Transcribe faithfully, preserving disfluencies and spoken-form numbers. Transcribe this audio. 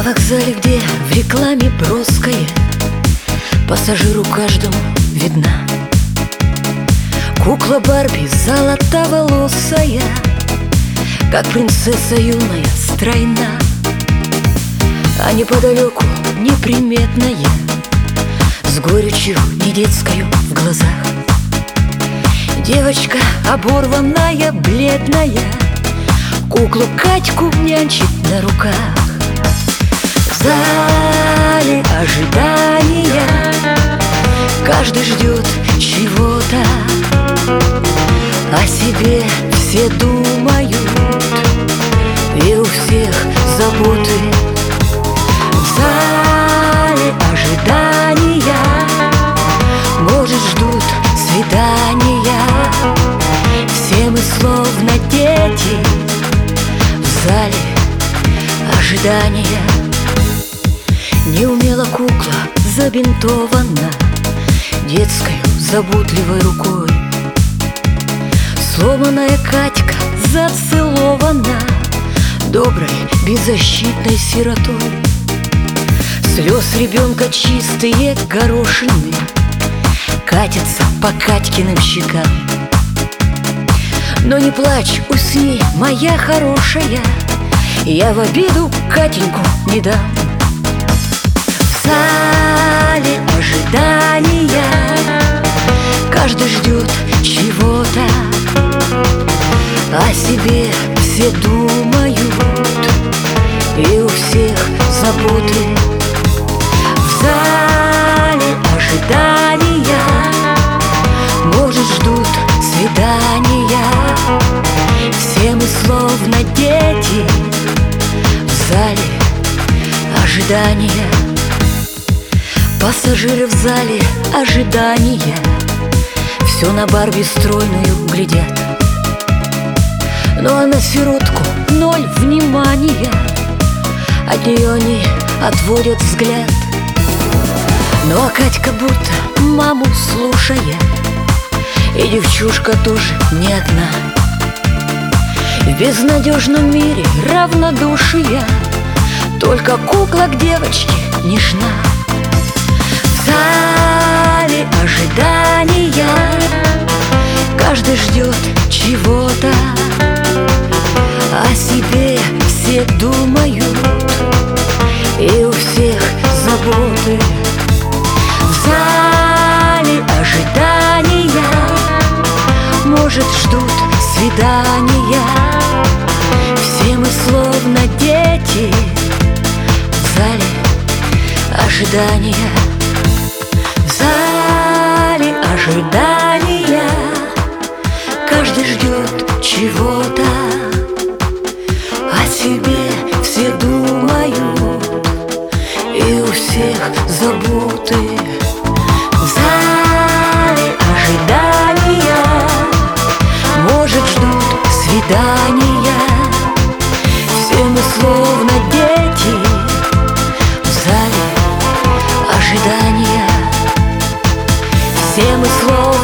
вокзале, где в рекламе броская, пассажиру каждому видна кукла Барби золотоволосая, как принцесса юная, стройна. А неподалеку неприметная, с горечью не детскою в глазах, девочка оборванная, бледная, куклу Катьку нянчит на руках. В зале ожидания каждый ждет чего-то, о себе все думают, и у всех заботы. В зале ожидания, может, ждут свидания, все мы словно дети в зале ожидания. Неумело кукла забинтована детской заботливой рукой, сломанная Катька зацелована доброй беззащитной сиротой. Слез ребенка чистые горошины катятся по Катькиным щекам. Но не плачь, усни, моя хорошая, я в обиду Катеньку не дам. В зале ожидания каждый ждет чего-то, о себе все думают, и у всех заботы. В зале ожидания, может, ждут свидания, все мы словно дети в зале ожидания. Пассажиры в зале ожидания все на Барби стройную глядят, ну а на сиротку ноль внимания, от нее они отводят взгляд. Ну а Катька будто маму слушая, и девчушка тоже не одна, в безнадежном мире равнодушия только кукла к девочке нежна. В зале ожидания каждый ждет чего-то, о себе все думают, и у всех заботы. В зале ожидания, может, ждут свидания, все мы словно дети в зале ожидания. В зале ожидания каждый ждет чего-то, о себе все думают, и у всех заботы. В зале ожидания, может, ждут свидания, все мы словно дети в зале ожидания, все мы словно